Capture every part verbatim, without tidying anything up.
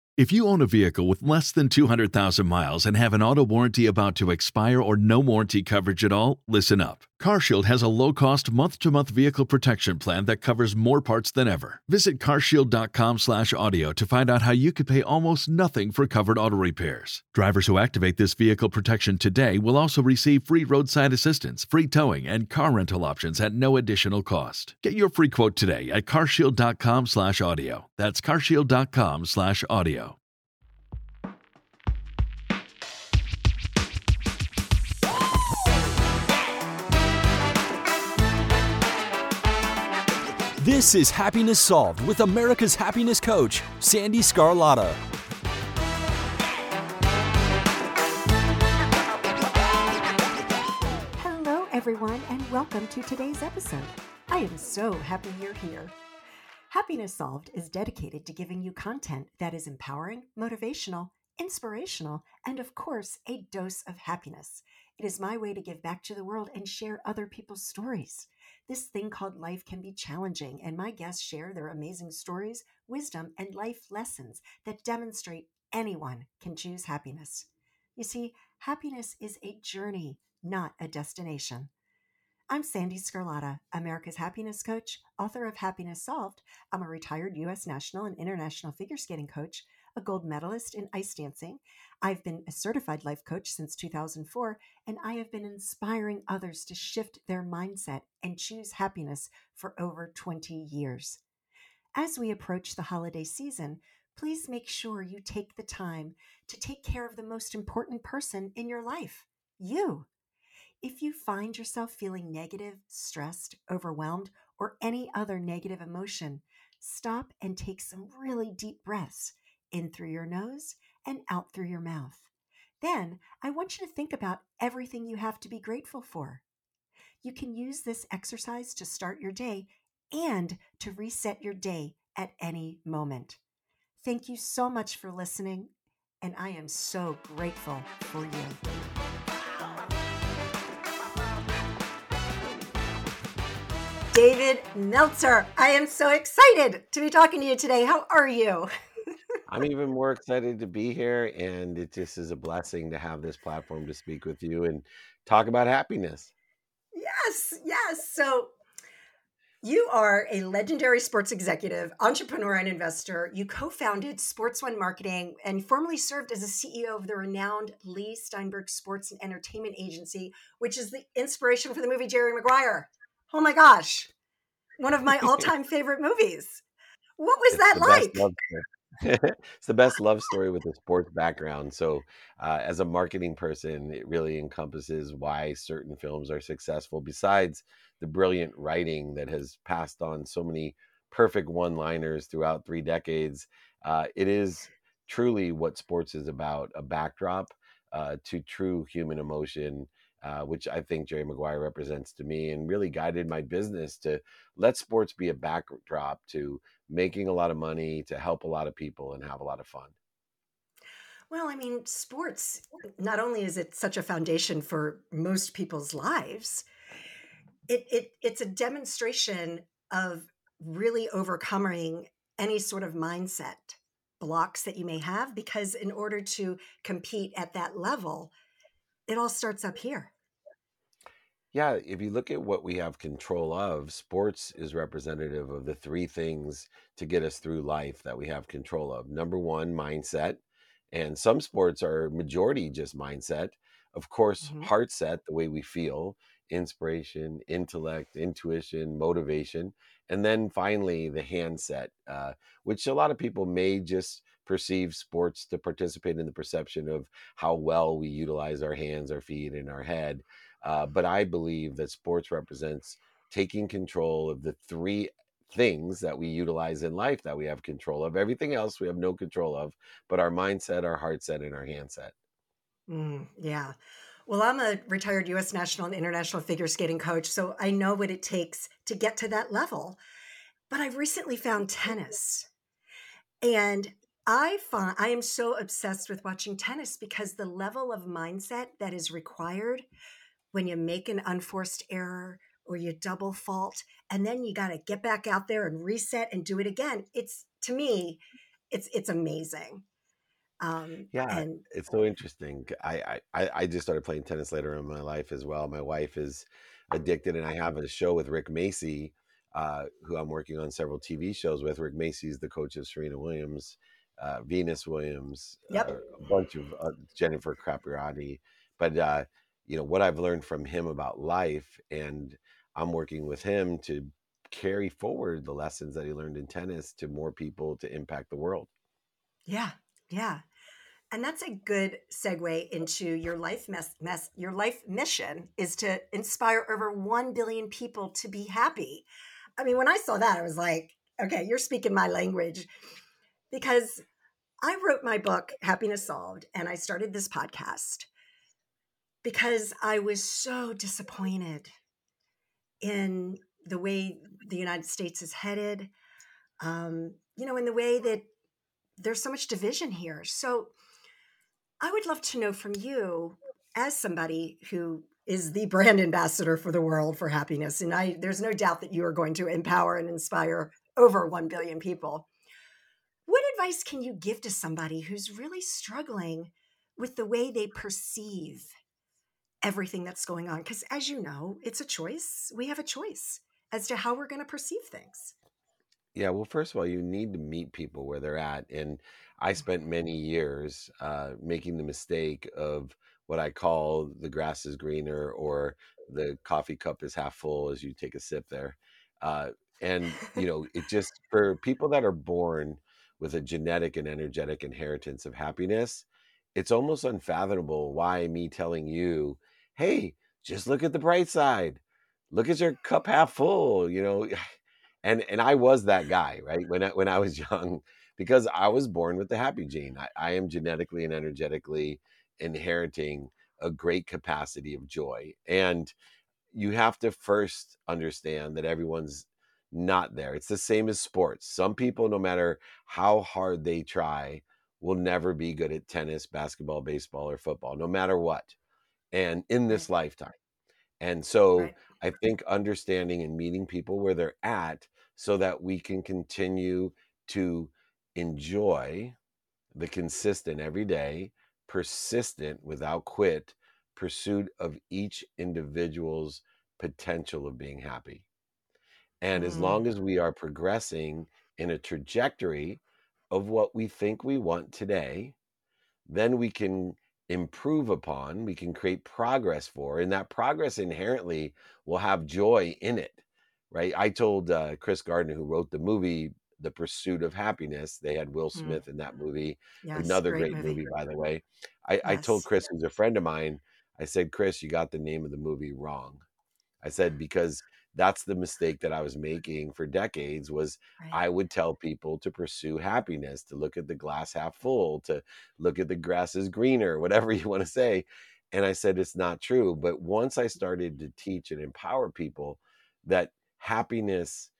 If you own a vehicle with less than two hundred thousand miles and have an auto warranty about to expire or no warranty coverage at all, listen up. CarShield has a low-cost month-to-month vehicle protection plan that covers more parts than ever. Visit carshield.com slash audio to find out how you could pay almost nothing for covered auto repairs. Drivers who activate this vehicle protection today will also receive free roadside assistance, free towing, and car rental options at no additional cost. Get your free quote today at carshield.com slash audio. That's carshield.com slash audio. This is Happiness Solved with America's happiness coach, Sandy Scarlatta. Hello, everyone, and welcome to today's episode. I am so happy you're here. Happiness Solved is dedicated to giving you content that is empowering, motivational, inspirational, and of course, a dose of happiness. It is my way to give back to the world and share other people's stories. This thing called life can be challenging, and my guests share their amazing stories, wisdom, and life lessons that demonstrate anyone can choose happiness. You see, happiness is a journey, not a destination. I'm Sandy Scarlatta, America's happiness coach, author of Happiness Solved. I'm a retired U S national and international figure skating coach, a gold medalist in ice dancing. I've been a certified life coach since two thousand four, and I have been inspiring others to shift their mindset and choose happiness for over twenty years. As we approach the holiday season, please make sure you take the time to take care of the most important person in your life, you. If you find yourself feeling negative, stressed, overwhelmed, or any other negative emotion, stop and take some really deep breaths in through your nose and out through your mouth. Then I want you to think about everything you have to be grateful for. You can use this exercise to start your day and to reset your day at any moment. Thank you so much for listening, and I am so grateful for you. David Meltzer, I am so excited to be talking to you today. How are you? I'm even more excited to be here, and it just is a blessing to have this platform to speak with you and talk about happiness. Yes, yes. So you are a legendary sports executive, entrepreneur, and investor. You co-founded Sports One Marketing and formerly served as a C E O of the renowned Lee Steinberg Sports and Entertainment Agency, which is the inspiration for the movie Jerry Maguire. Oh my gosh, one of my all-time favorite movies. What was It's that the best like? love story. It's the best love story with a sports background. So, uh, as a marketing person, it really encompasses why certain films are successful, besides the brilliant writing that has passed on so many perfect one-liners throughout three decades. Uh, it is truly what sports is about, a backdrop uh, to true human emotion, uh, which I think Jerry Maguire represents to me, and really guided my business to let sports be a backdrop to making a lot of money, to help a lot of people and have a lot of fun. Well, I mean, sports, not only is it such a foundation for most people's lives, it, it it's a demonstration of really overcoming any sort of mindset blocks that you may have, because in order to compete at that level, it all starts up here. Yeah, if you look at what we have control of, sports is representative of the three things to get us through life that we have control of. Number one, mindset. And some sports are majority just mindset. Of course, Mhm. heart set, the way we feel, inspiration, intellect, intuition, motivation. And then finally, the hand set, uh, which a lot of people may just perceive sports to participate in the perception of how well we utilize our hands, our feet, and our head. Uh, but I believe that sports represents taking control of the three things that we utilize in life that we have control of. Everything else we have no control of, but our mindset, our heart set, and our hand set. Mm, yeah. Well, I'm a retired U S national and international figure skating coach, so I know what it takes to get to that level. But I've recently found tennis. And I find I am so obsessed with watching tennis because the level of mindset that is required when you make an unforced error or you double fault, and then you got to get back out there and reset and do it again. It's, to me, it's it's amazing. Um, Yeah, and it's so interesting. I, I I I just started playing tennis later in my life as well. My wife is addicted, and I have a show with Rick Macy, uh, who I'm working on several T V shows with. Rick Macy is the coach of Serena Williams, uh, Venus Williams, yep. uh, a bunch of uh, Jennifer Capriati. But uh, you know what I've learned from him about life, and I'm working with him to carry forward the lessons that he learned in tennis to more people to impact the world. Yeah. Yeah. And that's a good segue into your life mess, mess your life mission is to inspire over one billion people to be happy. I mean, when I saw that, I was like, okay, you're speaking my language because I wrote my book, Happiness Solved, and I started this podcast because I was so disappointed in the way the United States is headed, um, you know, in the way that there's so much division here. So I would love to know from you, as somebody who is the brand ambassador for the world for happiness, and I, there's no doubt that you are going to empower and inspire over one billion people. What advice can you give to somebody who's really struggling with the way they perceive everything that's going on? Because as you know, it's a choice. We have a choice as to how we're going to perceive things. Yeah, well, first of all, you need to meet people where they're at. And I spent many years uh, making the mistake of what I call the grass is greener or the coffee cup is half full as you take a sip there. Uh, and, you know, it just for people that are born with a genetic and energetic inheritance of happiness, it's almost unfathomable why me telling you, hey, just look at the bright side. Look at your cup half full, you know. and and I was that guy, right? When I, when I was young, because I was born with the happy gene. I, I am genetically and energetically inheriting a great capacity of joy, and you have to first understand that everyone's not there. It's the same as sports. Some people, no matter how hard they try, will never be good at tennis, basketball, baseball, or football, no matter what, and in Right, this lifetime. And so right. I think understanding and meeting people where they're at so that we can continue to enjoy the consistent everyday, persistent without quit pursuit of each individual's potential of being happy. And as Mm, long as we are progressing in a trajectory of what we think we want today, then we can improve upon, we can create progress for, and that progress inherently will have joy in it, right? I told uh, Chris Gardner, who wrote the movie The Pursuit of Happiness, they had Will mm. Smith in that movie, Yes, another great great movie. movie, by the way. I, I told Yes. Chris, who's a friend of mine, I said, Chris, you got the name of the movie wrong. I said, because that's the mistake that I was making for decades was Right. I would tell people to pursue happiness, to look at the glass half full, to look at the grass is greener, whatever you want to say. And I said, it's not true. But once I started to teach and empower people that happiness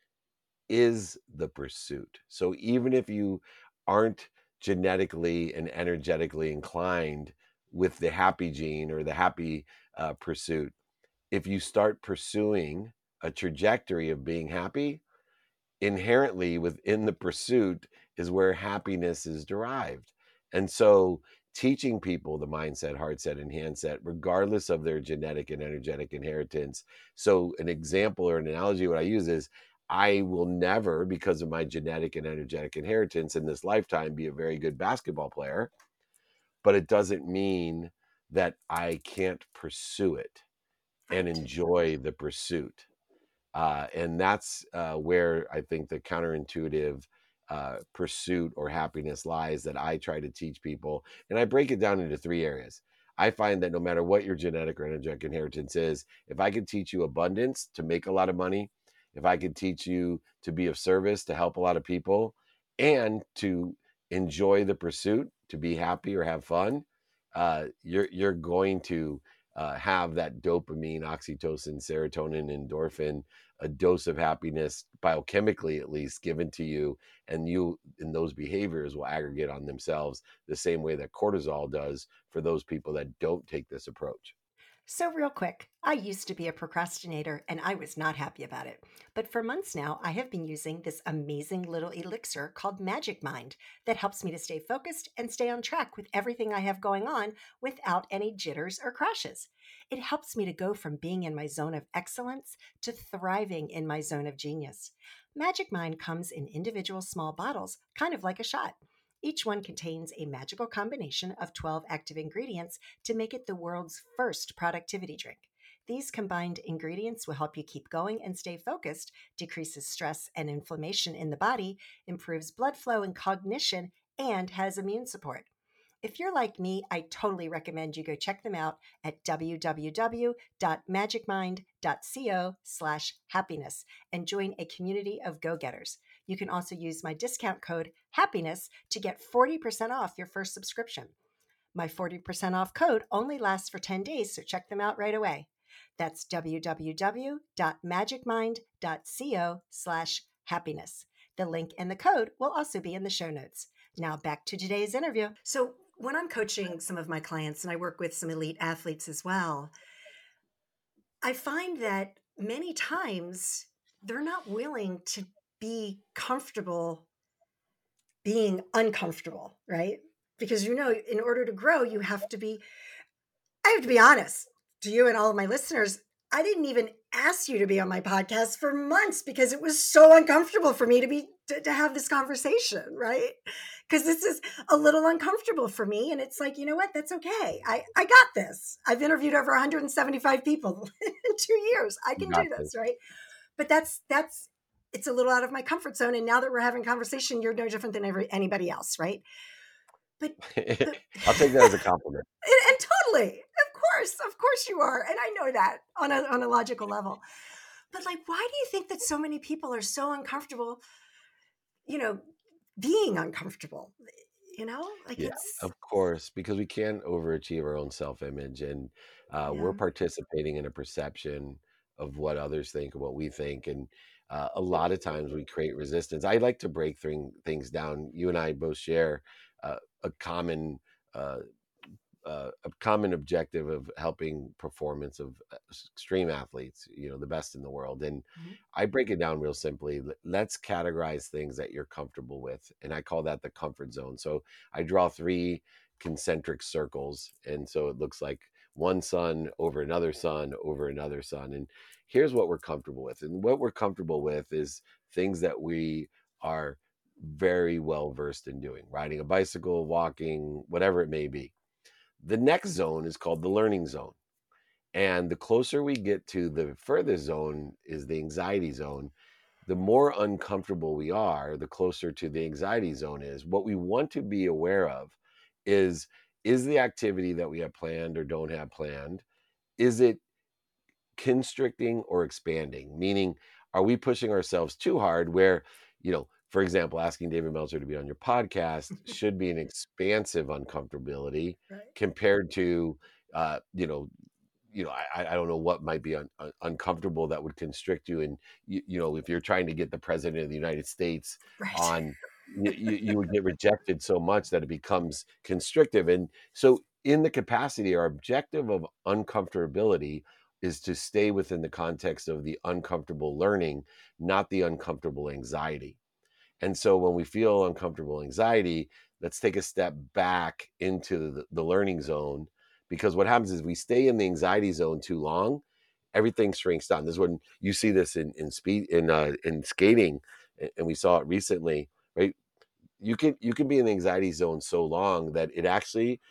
is the pursuit. So even if you aren't genetically and energetically inclined with the happy gene or the happy uh, pursuit, if you start pursuing a trajectory of being happy, inherently within the pursuit is where happiness is derived. And so teaching people the mindset, heart set, and handset, regardless of their genetic and energetic inheritance. So an example or an analogy, what I use is I will never, because of my genetic and energetic inheritance in this lifetime, be a very good basketball player, but it doesn't mean that I can't pursue it and Right. enjoy the pursuit. Uh, and that's uh, where I think the counterintuitive uh, pursuit or happiness lies that I try to teach people. And I break it down into three areas. I find that no matter what your genetic or energetic inheritance is, if I could teach you abundance to make a lot of money, if I could teach you to be of service, to help a lot of people, and to enjoy the pursuit, to be happy or have fun, uh, you're you're going to uh, have that dopamine, oxytocin, serotonin, endorphin, a dose of happiness biochemically at least given to you, and you and those behaviors will aggregate on themselves the same way that cortisol does for those people that don't take this approach. So, real quick, I used to be a procrastinator and I was not happy about it. But for months now, I have been using this amazing little elixir called Magic Mind that helps me to stay focused and stay on track with everything I have going on without any jitters or crashes. It helps me to go from being in my zone of excellence to thriving in my zone of genius. Magic Mind comes in individual small bottles, kind of like a shot. Each one contains a magical combination of twelve active ingredients to make it the world's first productivity drink. These combined ingredients will help you keep going and stay focused, decreases stress and inflammation in the body, improves blood flow and cognition, and has immune support. If you're like me, I totally recommend you go check them out at www.magicmind.co slash happiness and join a community of go-getters. You can also use my discount code happiness to get forty percent off your first subscription. My forty percent off code only lasts for ten days, so check them out right away. That's www.magicmind.co slash happiness. The link and the code will also be in the show notes. Now back to today's interview. So when I'm coaching some of my clients, and I work with some elite athletes as well, I find that many times they're not willing to be comfortable being uncomfortable, right? Because, you know, in order to grow, you have to be, I have to be honest to you and all of my listeners. I didn't even ask you to be on my podcast for months because it was so uncomfortable for me to be, to, to have this conversation, right? Because this is a little uncomfortable for me. And it's like, you know what? That's okay. I, I got this. I've interviewed over one hundred seventy-five people in two years. I can do this, right? But that's, that's, it's a little out of my comfort zone. And now that we're having a conversation, you're no different than every, anybody else, right? But, but I'll take that as a compliment. And, and totally, of course, of course you are. And I know that on a, on a logical level. But like, why do you think that so many people are so uncomfortable, you know, being uncomfortable, you know, like Yeah, it's, of course, because we can't overachieve our own self-image, and uh, we're yeah, participating in a perception of what others think and what we think. And uh, a lot of times we create resistance. I like to break thing, things down. You and I both share uh, a common uh, uh, a common objective of helping performance of uh, extreme athletes, you know, the best in the world. And mhm, I break it down real simply. L- Let's categorize things that you're comfortable with. And I call that the comfort zone. So I draw three concentric circles. And so it looks like one sun over another sun over another sun. And here's what we're comfortable with. And what we're comfortable with is things that we are very well versed in doing: riding a bicycle, walking, whatever it may be. The next zone is called the learning zone. And the closer we get to the furthest zone is the anxiety zone. The more uncomfortable we are, the closer to the anxiety zone is. What we want to be aware of is is the activity that we have planned or don't have planned, is it constricting or expanding? Meaning, are we pushing ourselves too hard where, you know, for example, asking David Meltzer to be on your podcast should be an expansive uncomfortability right. compared to, uh, you know, you know, I, I don't know what might be un, un, uncomfortable that would constrict you. And, you, you know, if you're trying to get the president of the United States Right. on, you, you you would get rejected so much that it becomes constrictive. And so in the capacity, our objective of uncomfortability is to stay within the context of the uncomfortable learning, not the uncomfortable anxiety. And so when we feel uncomfortable anxiety, let's take a step back into the, the learning zone, because what happens is we stay in the anxiety zone too long, everything shrinks down. This is when you see this in in speed in uh, in skating, and we saw it recently, right? You can you can be in the anxiety zone so long that it actually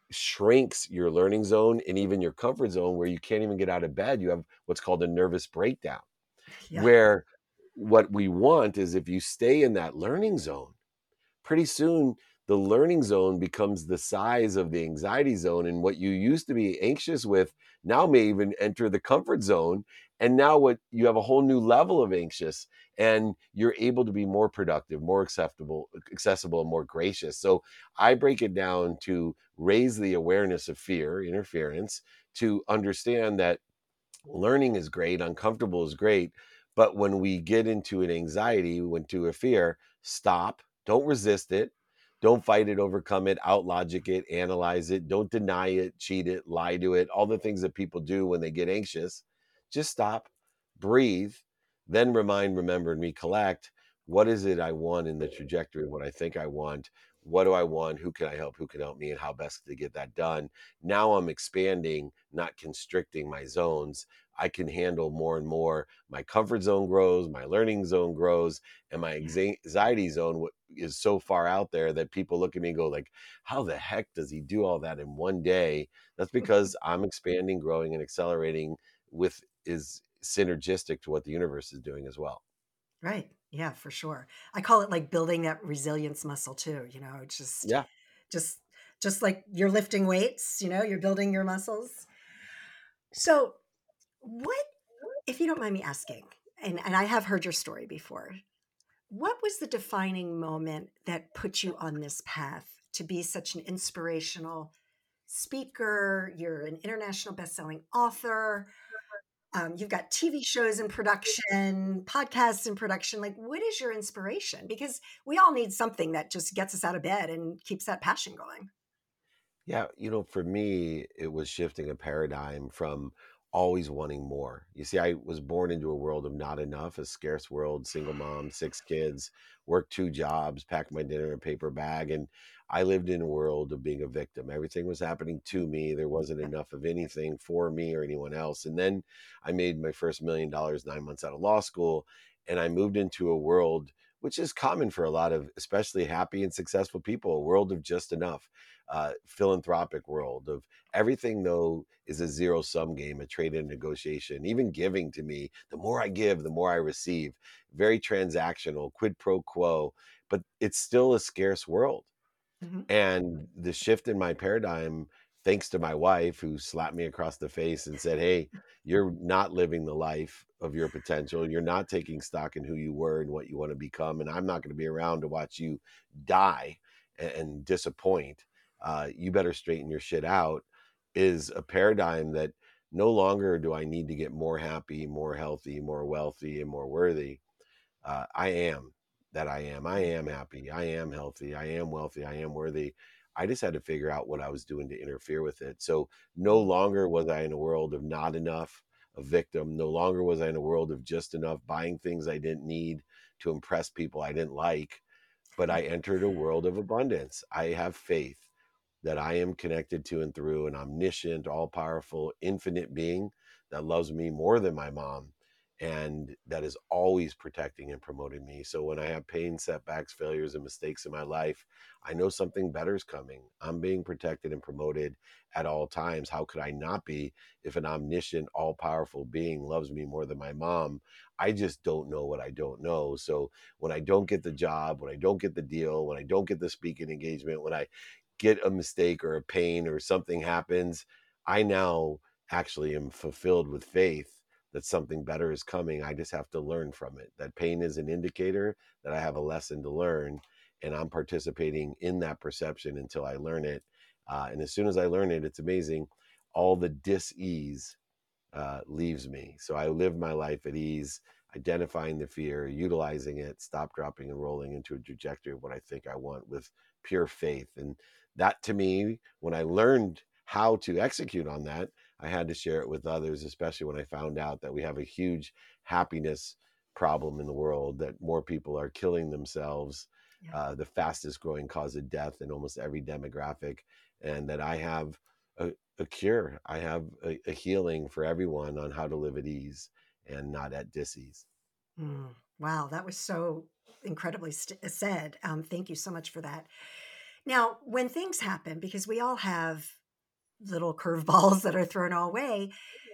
shrinks your learning zone and even your comfort zone, where you can't even get out of bed. You have what's called a nervous breakdown, Yeah. where what we want is, if you stay in that learning zone, pretty soon the learning zone becomes the size of the anxiety zone. And what you used to be anxious with now may even enter the comfort zone. And now what you have a whole new level of anxious, and you're able to be more productive, more acceptable, accessible, and more gracious. So I break it down to raise the awareness of fear, interference, to understand that learning is great, uncomfortable is great. But when we get into an anxiety, we went to a fear, stop, don't resist it. Don't fight it, overcome it, outlogic it, analyze it. Don't deny it, cheat it, lie to it, all the things that people do when they get anxious. Just stop, breathe, then remind, remember, and recollect. What is it I want in the trajectory of what I think I want? What do I want? Who can I help? Who can help me? And how best to get that done? Now I'm expanding, not constricting my zones. I can handle more and more. My comfort zone grows, my learning zone grows, and my Yeah. anxiety zone is so far out there that people look at me and go like, how the heck does he do all that in one day? That's because I'm expanding, growing, and accelerating with is synergistic to what the universe is doing as well. Right. Yeah, for sure. I call it like building that resilience muscle too, you know, it's just Yeah. just just like you're lifting weights, you know, you're building your muscles. So, what, if you don't mind me asking, and and I have heard your story before, what was the defining moment that put you on this path to be such an inspirational speaker? You're an international best-selling author. Um, you've got T V shows in production, podcasts in production. Like, what is your inspiration? Because we all need something that just gets us out of bed and keeps that passion going. Yeah, you know, for me, it was shifting a paradigm from always wanting more. You see, I was born into a world of not enough, a scarce world, single mom, six kids, worked two jobs, packed my dinner in a paper bag. And I lived in a world of being a victim. Everything was happening to me. There wasn't Yep. enough of anything for me or anyone else. And then I made my first million dollars nine months out of law school. And I moved into a world which is common for a lot of especially happy and successful people, a world of just enough, uh, philanthropic world of everything, though, is a zero sum game, a trade and negotiation. Even giving to me, the more I give, the more I receive. Very transactional, quid pro quo, but it's still a scarce world. Mhm. And the shift in my paradigm, thanks to my wife, who slapped me across the face and said, hey, you're not living the life of your potential. You're not taking stock in who you were and what you want to become. And I'm not going to be around to watch you die and, and disappoint. Uh, you better straighten your shit out, is a paradigm that no longer do I need to get more happy, more healthy, more wealthy, and more worthy. uh, I am that I am. I am happy. I am healthy. I am wealthy. I am worthy. I just had to figure out what I was doing to interfere with it. So no longer was I in a world of not enough, a victim. No longer was I in a world of just enough, buying things I didn't need to impress people I didn't like, but I entered a world of abundance. I have faith that I am connected to and through an omniscient, all powerful, infinite being that loves me more than my mom and that is always protecting and promoting me. So when I have pain, setbacks, failures, and mistakes in my life, I know something better is coming. I'm being protected and promoted at all times. How could I not be if an omniscient, all powerful being loves me more than my mom? I just don't know what I don't know. So when I don't get the job, when I don't get the deal, when I don't get the speaking engagement, when I get a mistake or a pain or something happens, I now actually am fulfilled with faith that something better is coming. I just have to learn from it. That pain is an indicator that I have a lesson to learn, and I'm participating in that perception until I learn it. Uh, and as soon as I learn it, it's amazing. All the dis-ease uh, leaves me. So I live my life at ease, identifying the fear, utilizing it, stop, dropping, and rolling into a trajectory of what I think I want with pure faith. And that, to me, when I learned how to execute on that, I had to share it with others, especially when I found out that we have a huge happiness problem in the world, that more people are killing themselves, Yeah. uh, the fastest growing cause of death in almost every demographic, and that I have a, a cure. I have a, a healing for everyone on how to live at ease and not at dis-ease. Mm. Wow, that was so incredibly st- said. Um, thank you so much for that. Now, when things happen, because we all have little curveballs that are thrown our way,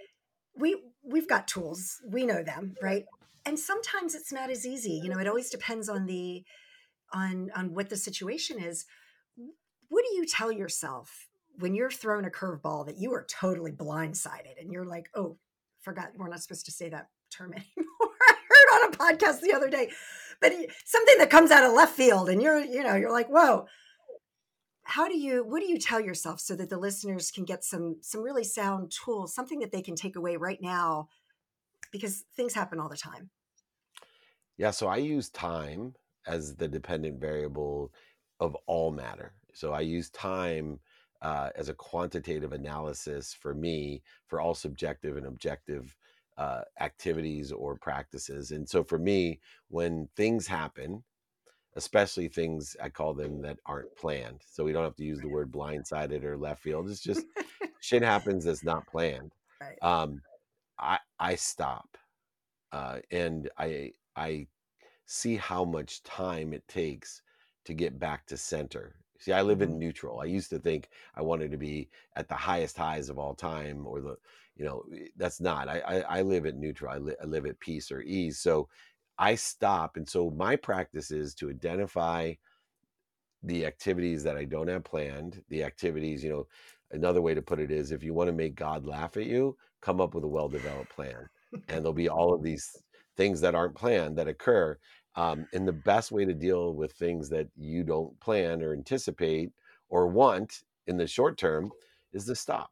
we we've got tools. We know them, right? And sometimes it's not as easy. You know, it always depends on the on on what the situation is. What do you tell yourself when you're thrown a curveball that you are totally blindsided and you're like, oh, forgot we're not supposed to say that term anymore. I heard on a podcast the other day, but something that comes out of left field and you're, you know, you're like, whoa. How do you, what do you tell yourself so that the listeners can get some, some really sound tools, something that they can take away right now, because things happen all the time. Yeah, so I use time as the dependent variable of all matter. So I use time uh, as a quantitative analysis for me for all subjective and objective uh, activities or practices. And so for me, when things happen, especially things I call them that aren't planned, so we don't have to use the word blindsided or left field. It's just shit happens that's not planned. Right. Um, I I stop uh, and I I see how much time it takes to get back to center. See, I live in Mhm. neutral. I used to think I wanted to be at the highest highs of all time, or the, you know, eh, that's not. I I, I live at neutral. I, li- I live at peace or ease. So I stop, and so my practice is to identify the activities that I don't have planned. The activities, you know, another way to put it is, if you want to make God laugh at you, come up with a well-developed plan, and there'll be all of these things that aren't planned that occur. Um, and the best way to deal with things that you don't plan or anticipate or want in the short term is to stop,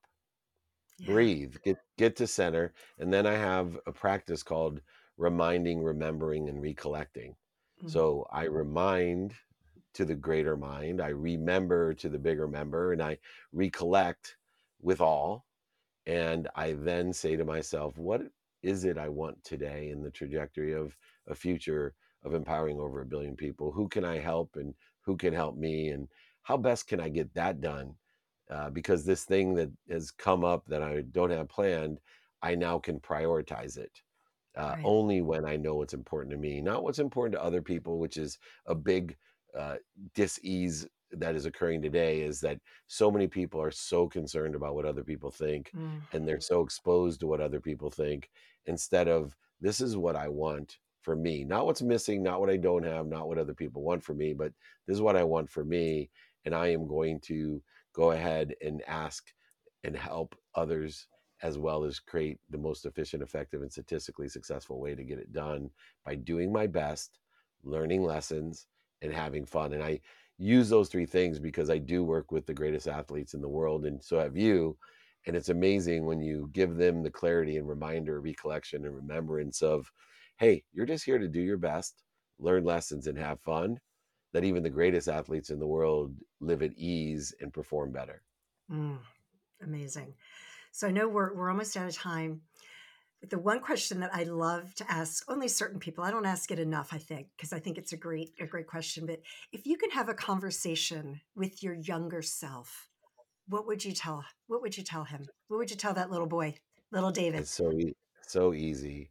Yeah. breathe, get get to center. And then I have a practice called reminding, remembering, and recollecting. Mm. So I remind to the greater mind, I remember to the bigger member, and I recollect with all. And I then say to myself, what is it I want today in the trajectory of a future of empowering over a billion people? Who can I help, and who can help me? And how best can I get that done? Uh, because this thing that has come up that I don't have planned, I now can prioritize it uh, Right. only when I know what's important to me, not what's important to other people, which is a big uh, dis-ease that is occurring today. Is that so many people are so concerned about what other people think, Mm. and they're so exposed to what other people think, instead of, this is what I want for me, not what's missing, not what I don't have, not what other people want for me, but this is what I want for me. And I am going to go ahead and ask and help others, as well as create the most efficient, effective, and statistically successful way to get it done by doing my best, learning lessons, and having fun. And I use those three things because I do work with the greatest athletes in the world, and so have you. And it's amazing when you give them the clarity and reminder, recollection, and remembrance of, hey, you're just here to do your best, learn lessons, and have fun, that even the greatest athletes in the world live at ease and perform better. Mm. Amazing. So I know we're we're almost out of time. But the one question that I love to ask only certain people, I don't ask it enough, I think, because I think it's a great a great question. But if you could have a conversation with your younger self, what would you tell? What would you tell him? What would you tell that little boy, little David? It's so e- so easy.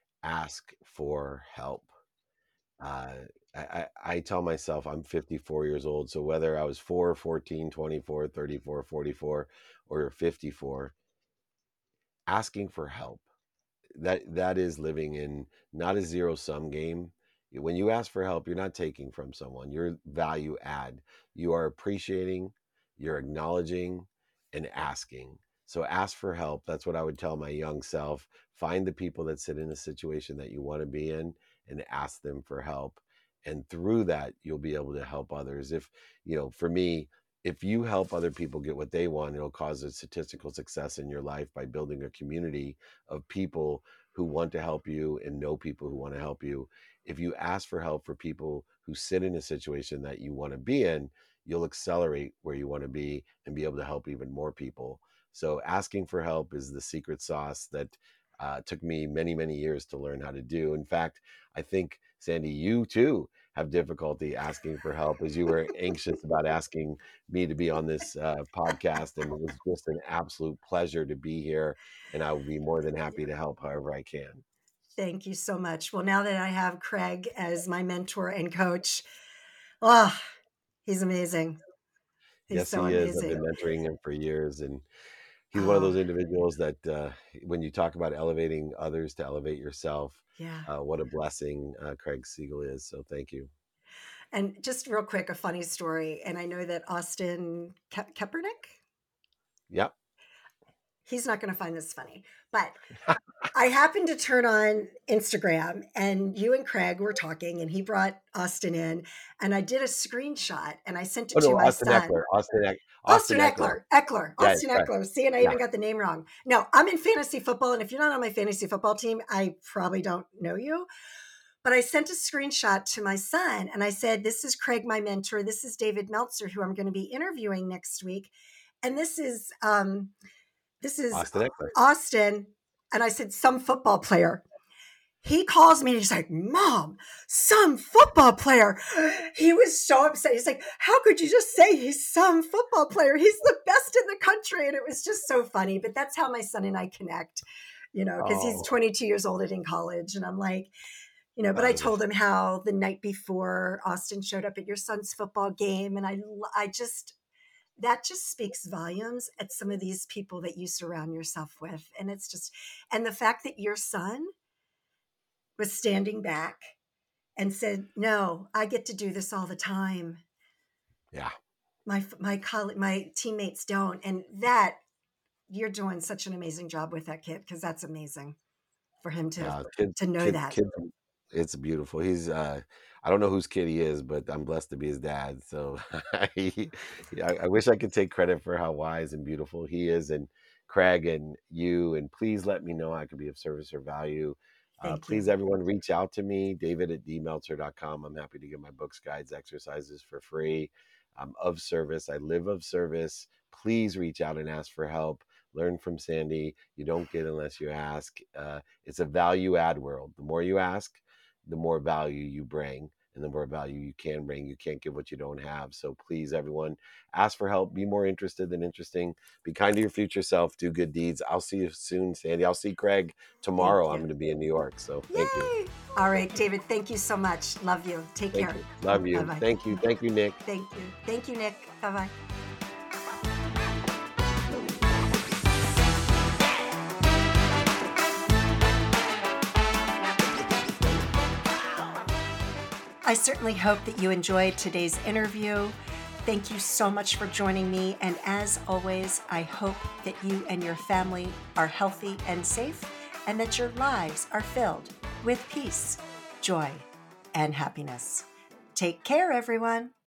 Ask for help. Uh, I, I, I tell myself I'm fifty-four years old. So whether I was four, fourteen, twenty-four, thirty-four, forty-four, or fifty-four, asking for help, that that is living in not a zero sum game. When you ask for help, you're not taking from someone, you're value add. You are appreciating, you're acknowledging, and asking. So ask for help. That's what I would tell my young self. Find the people that sit in a situation that you want to be in, and ask them for help. And through that, you'll be able to help others. If, you know, for me, if you help other people get what they want, it'll cause a statistical success in your life by building a community of people who want to help you and know people who want to help you. If you ask for help for people who sit in a situation that you want to be in, you'll accelerate where you want to be and be able to help even more people. So asking for help is the secret sauce that uh, took me many, many years to learn how to do. In fact, I think, Sandy, you too have difficulty asking for help, as you were anxious about asking me to be on this uh, podcast. And it was just an absolute pleasure to be here, and I will be more than happy to help however I can. Thank you so much. Well, now that I have Craig as my mentor and coach, oh, he's amazing. He's Yes, so he is. I've been amazing. mentoring him for years, and he's one of Oh, those individuals that uh, when you talk about elevating others to elevate yourself, yeah. uh, what a blessing uh, Craig Siegel is. So thank you. And just real quick, a funny story. And I know that Austin Ke- Kaepernick, Yep. he's not going to find this funny, but I happened to turn on Instagram and you and Craig were talking and he brought Austin in and I did a screenshot and I sent Oh it to no, my Austin son. Eckler. Austin Eck- Austin Austin Eckler. Eckler, Eckler, Yeah, Austin correct. Eckler. See, and I Yeah. even got the name wrong. No, I'm in fantasy football. And if you're not on my fantasy football team, I probably don't know you. But I sent a screenshot to my son and I said, this is Craig, my mentor. This is David Meltzer, who I'm going to be interviewing next week. And this is, um, this is Austin Eckler. Austin. And I said, some football player. He calls me and he's like, Mom, some football player. He was so upset. He's like, how could you just say he's some football player? He's the best in the country. And it was just so funny. But that's how my son and I connect, you know, because oh. he's twenty-two years old and in college. And I'm like, you know, but I told him how the night before Austin showed up at your son's football game. And I, I just, that just speaks volumes at some of these people that you surround yourself with. And it's just, and the fact that your son was standing back and said, no, I get to do this all the time. Yeah. My, my colleague, my teammates don't. And that you're doing such an amazing job with that kid. Cause that's amazing for him to, yeah, kid, to know kid, that. Kid, it's beautiful. He's, uh, I don't know whose kid he is, but I'm blessed to be his dad. So I, I wish I could take credit for how wise and beautiful he is. And Craig and you, and please let me know I could be of service or value. Uh, please, everyone, reach out to me, david at d meltzer dot com. I'm happy to give my books, guides, exercises for free. I'm of service. I live of service. Please reach out and ask for help. Learn from Sandy. You don't get unless you ask. Uh, it's a value add world. The more you ask, the more value you bring. And the more value you can bring. You can't give what you don't have. So please, everyone, ask for help. Be more interested than interesting. Be kind to your future self. Do good deeds. I'll see you soon, Sandy. I'll see Craig tomorrow. I'm going to be in New York. So thank Yay! you. All right, David, thank you so much. Love you. Take thank care. You. Love you. Bye-bye. Thank you. Thank you, Nick. Thank you. Thank you, Nick. Bye-bye. I certainly hope that you enjoyed today's interview. Thank you so much for joining me. And as always, I hope that you and your family are healthy and safe, and that your lives are filled with peace, joy, and happiness. Take care, everyone.